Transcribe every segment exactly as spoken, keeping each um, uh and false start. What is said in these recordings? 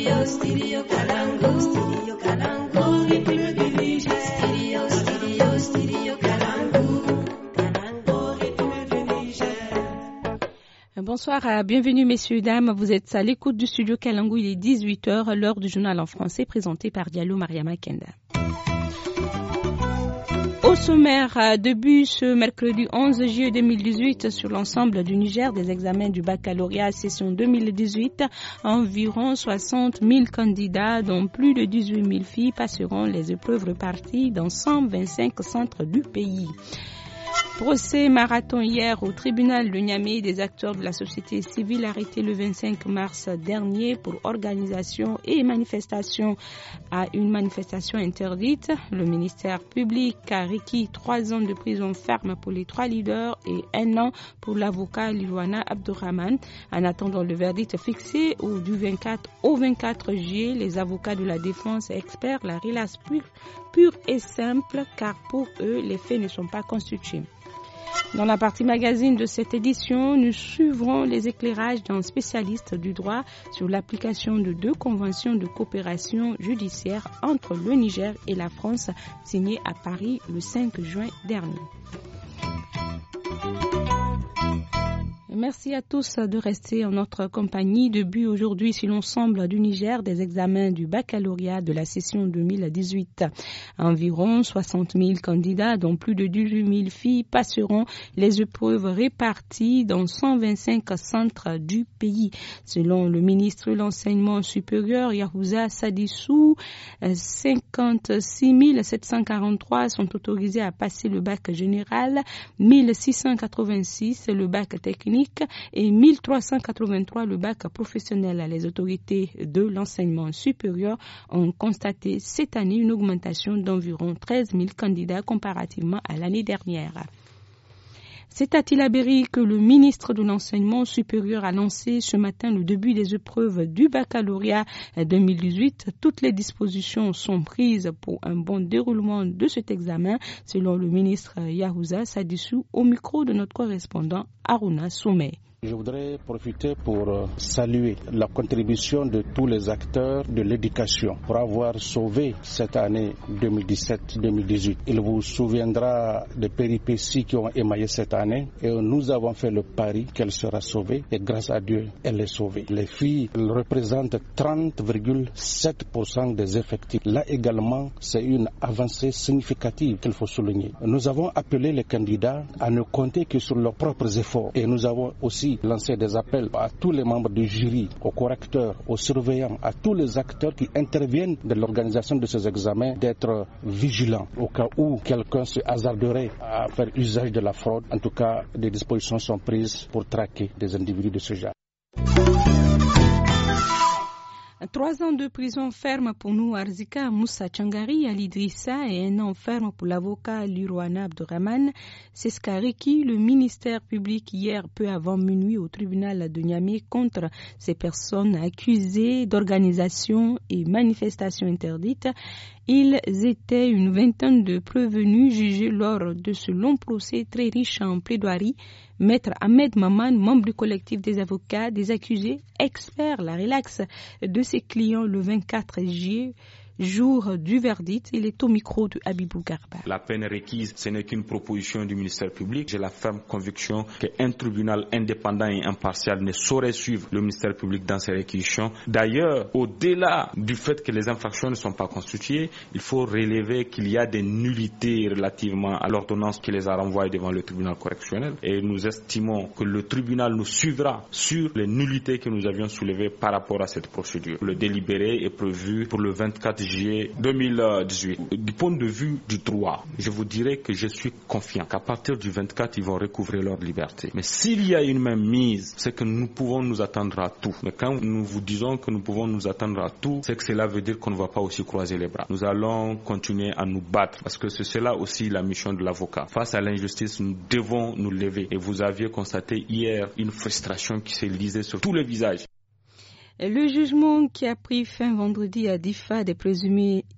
Studio, studio Kalangu, studio Kalangu, rythme du Niger. Studio, studio, studio Kalangu, Kalangu, rythme du Niger. Bonsoir, bienvenue messieurs, dames. Vous êtes à l'écoute du studio Kalangu, il est dix-huit heures, l'heure du journal en français présenté par Diallo Mariama Kenda. Au sommaire, début ce mercredi onze juillet deux mille dix-huit sur l'ensemble du Niger des examens du baccalauréat session deux mille dix-huit, environ soixante mille candidats dont plus de dix-huit mille filles passeront les épreuves reparties dans cent vingt-cinq centres du pays. Procès marathon hier au tribunal de Niamey des acteurs de la société civile arrêtés le vingt-cinq mars dernier pour organisation et manifestation à une manifestation interdite. Le ministère public a requis trois ans de prison ferme pour les trois leaders et un an pour l'avocat Lirwana Abdourahmane. En attendant le verdict fixé au, du vingt-quatre au vingt-quatre juillet, les avocats de la défense experts la relaxent pure, pure et simple car pour eux les faits ne sont pas constitués. Dans la partie magazine de cette édition, nous suivrons les éclairages d'un spécialiste du droit sur l'application de deux conventions de coopération judiciaire entre le Niger et la France signées à Paris le cinq juin dernier. Merci à tous de rester en notre compagnie. Début aujourd'hui sur l'ensemble du Niger des examens du baccalauréat de la session deux mille dix-huit. Environ soixante mille candidats, dont plus de dix-huit mille filles, passeront les épreuves réparties dans cent vingt-cinq centres du pays. Selon le ministre de l'Enseignement supérieur, Yahouza Sadissou, cinquante-six mille sept cent quarante-trois sont autorisés à passer le bac général, mille six cent quatre-vingt-six le bac technique, et mille trois cent quatre-vingt-trois le bac professionnel. Les autorités de l'enseignement supérieur ont constaté cette année une augmentation d'environ treize mille candidats comparativement à l'année dernière. C'est à Tillabéri que le ministre de l'Enseignement supérieur a lancé ce matin le début des épreuves du baccalauréat deux mille dix-huit. Toutes les dispositions sont prises pour un bon déroulement de cet examen, selon le ministre Yahouza Sadissou, au micro de notre correspondant Aruna Soumé. Je voudrais profiter pour saluer la contribution de tous les acteurs de l'éducation pour avoir sauvé cette année deux mille dix-sept deux mille dix-huit. Il vous souviendra des péripéties qui ont émaillé cette année et nous avons fait le pari qu'elle sera sauvée et grâce à Dieu, elle est sauvée. Les filles représentent trente virgule sept pour cent des effectifs. Là également, c'est une avancée significative qu'il faut souligner. Nous avons appelé les candidats à ne compter que sur leurs propres efforts et nous avons aussi lancer des appels à tous les membres du jury, aux correcteurs, aux surveillants, à tous les acteurs qui interviennent dans l'organisation de ces examens d'être vigilants au cas où quelqu'un se hasarderait à faire usage de la fraude. En tout cas, des dispositions sont prises pour traquer des individus de ce genre. Trois ans de prison ferme pour Nouarzika Moussa Tchangari Ali Idrissa et un an ferme pour l'avocat Lirwana Abdourahmane. C'est ce qu'a requis le ministère public hier peu avant minuit au tribunal de Niamey contre ces personnes accusées d'organisation et manifestation interdite. Ils étaient une vingtaine de prévenus jugés lors de ce long procès très riche en plaidoiries. Maître Ahmed Maman, membre du collectif des avocats des accusés, expert la relaxe de ses clients le vingt-quatre juillet, jour du verdict. Il est au micro de Habibou Garba. La peine requise, ce n'est qu'une proposition du ministère public. J'ai la ferme conviction qu'un tribunal indépendant et impartial ne saurait suivre le ministère public dans ses réquisitions. D'ailleurs, au-delà du fait que les infractions ne sont pas constituées, il faut relever qu'il y a des nullités relativement à l'ordonnance qui les a renvoyées devant le tribunal correctionnel. Et nous estimons que le tribunal nous suivra sur les nullités que nous avions soulevées par rapport à cette procédure. Le délibéré est prévu pour le vingt-quatre juillet deux mille dix-huit. Du point de vue du droit, je vous dirais que je suis confiant qu'à partir du vingt-quatre, ils vont recouvrer leur liberté. Mais s'il y a une même mise, c'est que nous pouvons nous attendre à tout. Mais quand nous vous disons que nous pouvons nous attendre à tout, c'est que cela veut dire qu'on ne va pas aussi croiser les bras. Nous allons continuer à nous battre parce que c'est cela aussi la mission de l'avocat. Face à l'injustice, nous devons nous lever. Et vous aviez constaté hier une frustration qui s'est lisée sur tous les visages. Le jugement qui a pris fin vendredi à Difa des présumés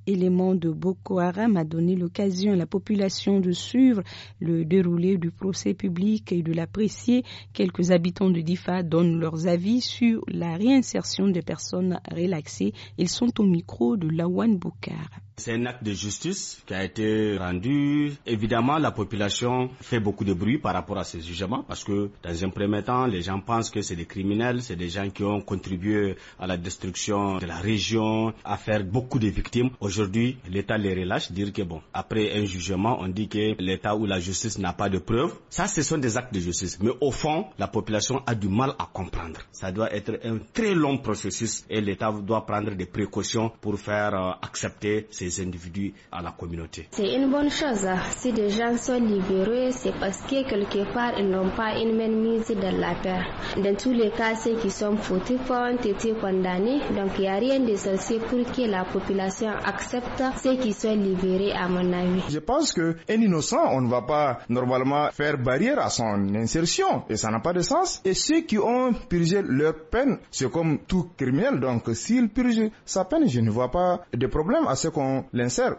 élément de Boko Haram a donné l'occasion à la population de suivre le déroulé du procès public et de l'apprécier. Quelques habitants de Difa donnent leurs avis sur la réinsertion des personnes relaxées. Ils sont au micro de Lawan Boukar. C'est un acte de justice qui a été rendu. Évidemment, la population fait beaucoup de bruit par rapport à ces jugements parce que, dans un premier temps, les gens pensent que c'est des criminels, c'est des gens qui ont contribué à la destruction de la région, à faire beaucoup de victimes. Aujourd'hui, l'État les relâche, dire que bon, après un jugement, on dit que l'État ou la justice n'a pas de preuves. Ça, ce sont des actes de justice. Mais au fond, la population a du mal à comprendre. Ça doit être un très long processus et l'État doit prendre des précautions pour faire euh, accepter ces individus à la communauté. C'est une bonne chose. Si des gens sont libérés, c'est parce que quelque part, ils n'ont pas une main mise dans la paix. Dans tous les cas, ceux qui sont fautifs ont été condamnés. Donc, il n'y a rien de sorcier pour que la population accepte ceux qui sont libérés, à mon avis. Je pense qu'un innocent, on ne va pas normalement faire barrière à son insertion. Et ça n'a pas de sens. Et ceux qui ont purgé leur peine, c'est comme tout criminel. Donc, s'il purge sa peine, je ne vois pas de problème à ce qu'on l'insère.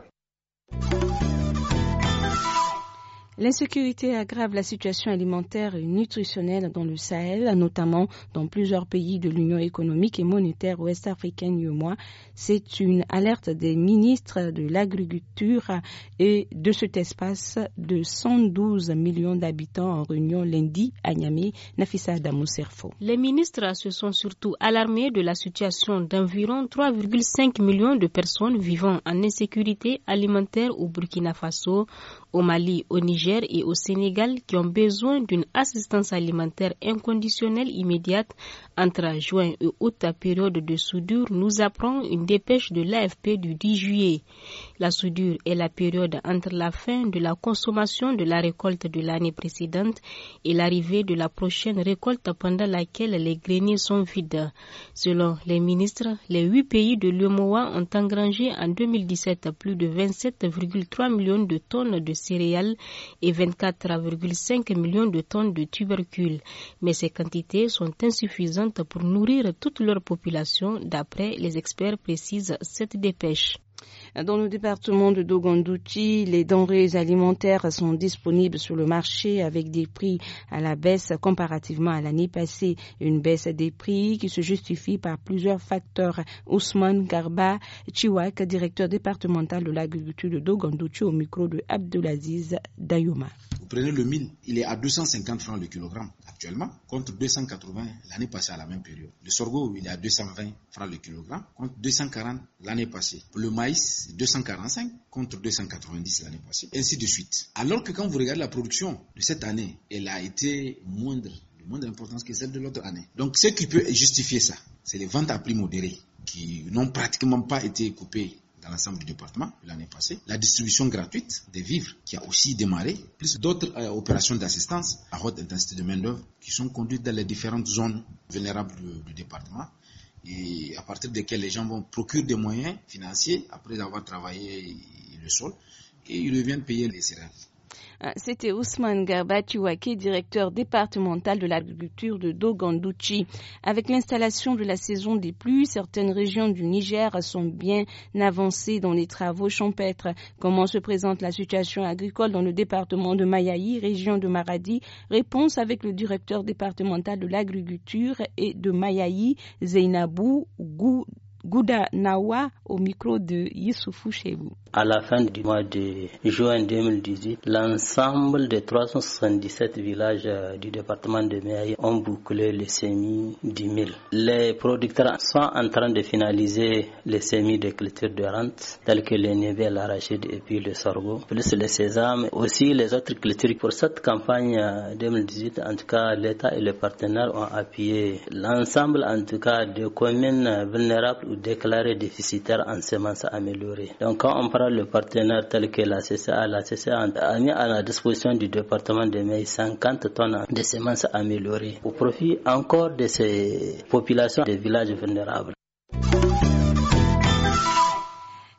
L'insécurité aggrave la situation alimentaire et nutritionnelle dans le Sahel, notamment dans plusieurs pays de l'Union économique et monétaire ouest-africaine U E M O A. C'est une alerte des ministres de l'Agriculture et de cet espace de cent douze millions d'habitants en réunion lundi à Niamey. Nafissa Adamou Serfo. Les ministres se sont surtout alarmés de la situation d'environ trois virgule cinq millions de personnes vivant en insécurité alimentaire au Burkina Faso, au Mali, au Niger et au Sénégal qui ont besoin d'une assistance alimentaire inconditionnelle immédiate entre juin et août, période de soudure, nous apprend une dépêche de l'A F P du dix juillet. La soudure est la période entre la fin de la consommation de la récolte de l'année précédente et l'arrivée de la prochaine récolte pendant laquelle les greniers sont vides. Selon les ministres, les huit pays de l'U E M O A ont engrangé en deux mille dix-sept plus de vingt-sept virgule trois millions de tonnes de céréales et vingt-quatre virgule cinq millions de tonnes de tubercules. Mais ces quantités sont insuffisantes pour nourrir toute leur population, d'après les experts, précise cette dépêche. Dans le département de Dogondouchi, les denrées alimentaires sont disponibles sur le marché avec des prix à la baisse comparativement à l'année passée. Une baisse des prix qui se justifie par plusieurs facteurs. Ousmane Garba Chiwak, directeur départemental de l'agriculture de Dogondouchi, au micro de Abdelaziz Dayouma. Vous prenez le mil, il est à deux cent cinquante francs le kilogramme actuellement, contre deux cent quatre-vingts l'année passée à la même période. Le sorgho, il est à deux cent vingt francs le kilogramme, contre deux cent quarante l'année passée. Pour le maïs, deux cent quarante-cinq contre deux cent quatre-vingt-dix l'année passée, ainsi de suite. Alors que quand vous regardez la production de cette année, elle a été moindre, de moindre importance que celle de l'autre année. Donc ce qui peut justifier ça, c'est les ventes à prix modéré qui n'ont pratiquement pas été coupées dans l'ensemble du département l'année passée, la distribution gratuite des vivres qui a aussi démarré, plus d'autres euh, opérations d'assistance à haute intensité de main-d'œuvre qui sont conduites dans les différentes zones vulnérables du, du département et à partir desquelles les gens vont procurer des moyens financiers après avoir travaillé le sol et ils reviennent payer les céréales. C'était Ousmane Garba Chiwake, directeur départemental de l'agriculture de Dogondouchi. Avec l'installation de la saison des pluies, certaines régions du Niger sont bien avancées dans les travaux champêtres. Comment se présente la situation agricole dans le département de Mayaï, région de Maradi? Réponse avec le directeur départemental de l'agriculture et de Mayaï, Zeynabou Gou. Gouda Nawa au micro de Youssoufou Chebou. À la fin du mois de juin deux mille dix-huit, l'ensemble des trois cent soixante-dix-sept villages du département de Mayaï ont bouclé les semis du mil. Les producteurs sont en train de finaliser les semis de culture de rente, tels que le niébé, l'arachide et puis le sorgho, plus le sésame, aussi les autres cultures. Pour cette campagne deux mille dix-huit, en tout cas, l'État et les partenaires ont appuyé l'ensemble, en tout cas, de communes vulnérables ou déclarées déficitaires en semences améliorées. Donc, quand on parle de partenaires tels que la C C A, la C C A a mis à la disposition du département de Mayaï cinquante tonnes de semences améliorées au profit encore de ces populations des villages vulnérables.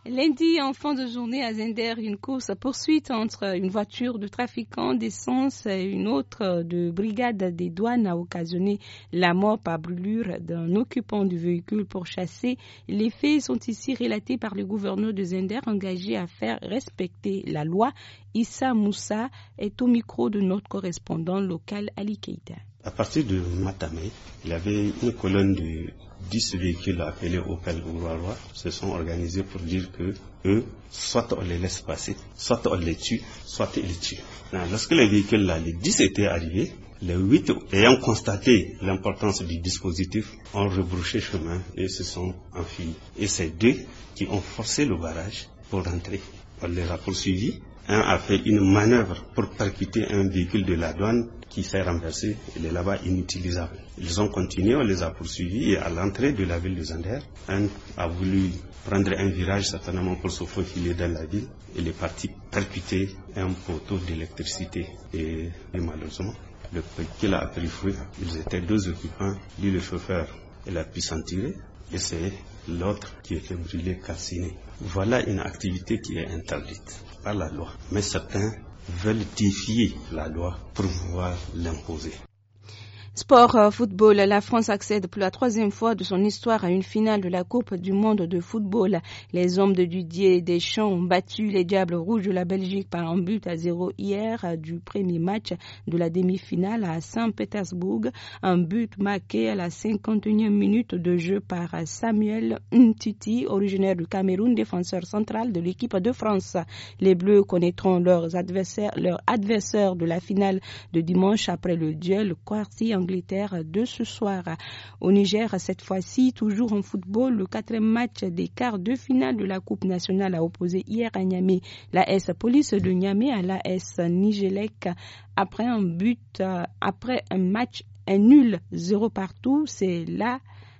Lundi, en fin de journée à Zender, une course-poursuite entre une voiture de trafiquants d'essence et une autre de brigade des douanes a occasionné la mort par brûlure d'un occupant du véhicule pourchassé. Les faits sont ici relatés par le gouverneur de Zender engagé à faire respecter la loi. Issa Moussa est au micro de notre correspondant local Ali Keita. À partir de Matamé, il y avait une colonne de dix véhicules appelés Opel Ouroirois se sont organisés pour dire que eux, soit on les laisse passer, soit on les tue, soit ils les tuent. Lorsque les véhicules là, les dix étaient arrivés, les huit ayant constaté l'importance du dispositif ont rebrouché chemin et se sont enfuis. Et c'est deux qui ont forcé le barrage pour rentrer. On les a poursuivis. Un a fait une manœuvre pour percuter un véhicule de la douane qui s'est renversé. Il est là-bas inutilisable. Ils ont continué, on les a poursuivis et à l'entrée de la ville de Zender, un a voulu prendre un virage certainement pour se faufiler dans la ville. Il est parti percuter un poteau d'électricité et, et malheureusement, le véhicule a pris feu. Ils étaient deux occupants, lui le chauffeur, il a pu s'en tirer et c'est l'autre qui était brûlé, calciné. Voilà une activité qui est interdite par la loi. Mais certains veulent défier la loi pour pouvoir l'imposer. Sport euh, football, la France accède pour la troisième fois de son histoire à une finale de la Coupe du monde de football. Les hommes de Didier Deschamps ont battu les Diables Rouges de la Belgique par un but à zéro hier euh, du premier match de la demi-finale à Saint-Pétersbourg. Un but marqué à la cinquante et unième minute de jeu par Samuel Umtiti, originaire du Cameroun, défenseur central de l'équipe de France. Les Bleus connaîtront leurs adversaires, leurs adversaires de la finale de dimanche après le duel quartier Angleterre de ce soir. Au Niger, cette fois-ci, toujours en football, le quatrième match des quarts de finale de la Coupe nationale a opposé hier à Niamey la S Police de Niamey à la S Nigelec après un but, après un match un nul zéro partout. C'est là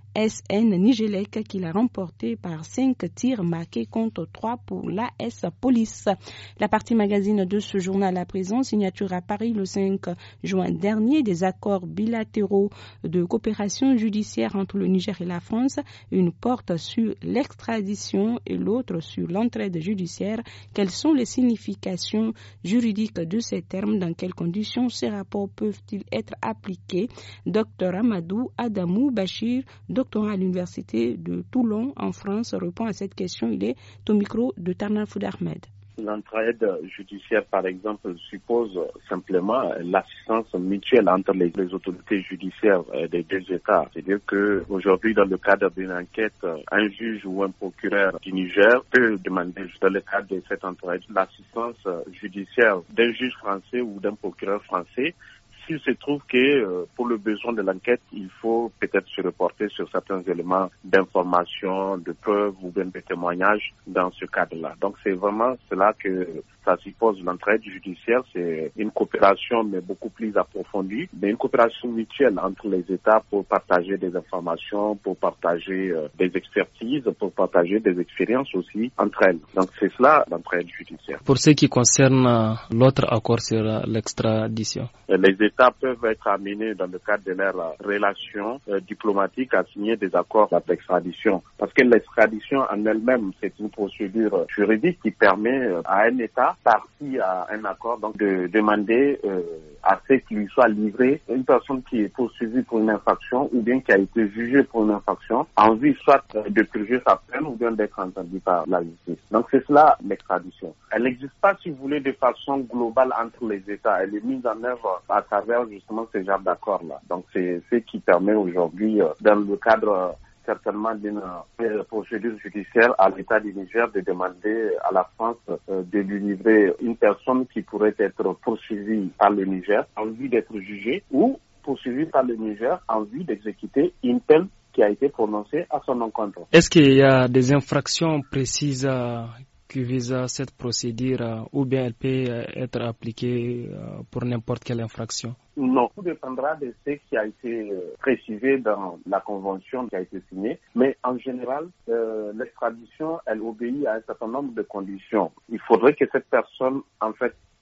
S N Nigelec qui l'a remporté par cinq tirs marqués contre trois pour l'A S Police. La partie magazine de ce journal à présent, signature à Paris le cinq juin dernier des accords bilatéraux de coopération judiciaire entre le Niger et la France, une porte sur l'extradition et l'autre sur l'entraide judiciaire. Quelles sont les significations juridiques de ces termes? Dans quelles conditions ces rapports peuvent-ils être appliqués? Docteur Amadou Adamou Bachir, docteur à l'université de Toulon en France, répond à cette question. Il est au micro de Tarnan Foud Ahmed. L'entraide judiciaire, par exemple, suppose simplement l'assistance mutuelle entre les, les autorités judiciaires des deux États. C'est-à-dire que aujourd'hui, dans le cadre d'une enquête, un juge ou un procureur du Niger peut demander, dans le cadre de cette entraide, l'assistance judiciaire d'un juge français ou d'un procureur français. S'il se trouve que euh, pour le besoin de l'enquête, il faut peut-être se reporter sur certains éléments d'information, de preuves ou bien de témoignages dans ce cadre-là. Donc c'est vraiment cela que ça suppose l'entraide judiciaire. C'est une coopération mais beaucoup plus approfondie, mais une coopération mutuelle entre les États pour partager des informations, pour partager euh, des expertises, pour partager des expériences aussi entre elles. Donc c'est cela l'entraide judiciaire. Pour ce qui concerne euh, l'autre accord sur euh, l'extradition, les États peuvent être amenés dans le cadre de leurs relations euh, diplomatiques à signer des accords d'extradition. Parce que l'extradition en elle-même, c'est une procédure juridique qui permet euh, à un État, parti à un accord, donc de demander euh, à ce qu'il lui soit livré une personne qui est poursuivie pour une infraction ou bien qui a été jugée pour une infraction, en vue soit de purger sa peine ou bien d'être entendue par la justice. Donc c'est cela l'extradition. Elle n'existe pas, si vous voulez, de façon globale entre les États. Elle est mise en œuvre à travers justement ce genre d'accord-là. Donc c'est ce qui permet aujourd'hui, euh, dans le cadre euh, certainement d'une euh, procédure judiciaire à l'État du Niger, de demander à la France euh, de lui livrer une personne qui pourrait être poursuivie par le Niger en vue d'être jugée ou poursuivie par le Niger en vue d'exécuter une peine qui a été prononcée à son encontre. Est-ce qu'il y a des infractions précises euh, qui visent cette procédure euh, ou bien elle peut euh, être appliquée euh, pour n'importe quelle infraction? Non, tout dépendra de ce qui a été précisé dans la convention qui a été signée. Mais en général, euh, l'extradition, elle obéit à un certain nombre de conditions. Il faudrait que cette personne, en fait,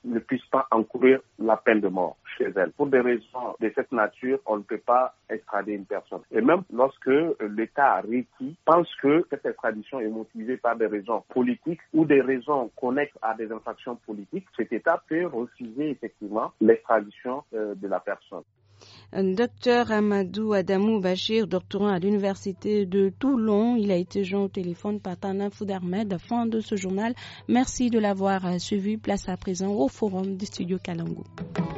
ne puisse pas encourir la peine de mort chez elle. Pour des raisons de cette nature, on ne peut pas extrader une personne. Et même lorsque l'État requis pense que cette extradition est motivée par des raisons politiques ou des raisons connexes à des infractions politiques, cet État peut refuser effectivement l'extradition euh, de la personne. Docteur Amadou Adamou Bachir, doctorant à l'Université de Toulon, il a été joint au téléphone par Tana Foudarmed. Fin de ce journal. Merci de l'avoir suivi. Place à présent au forum du studio Kalangu.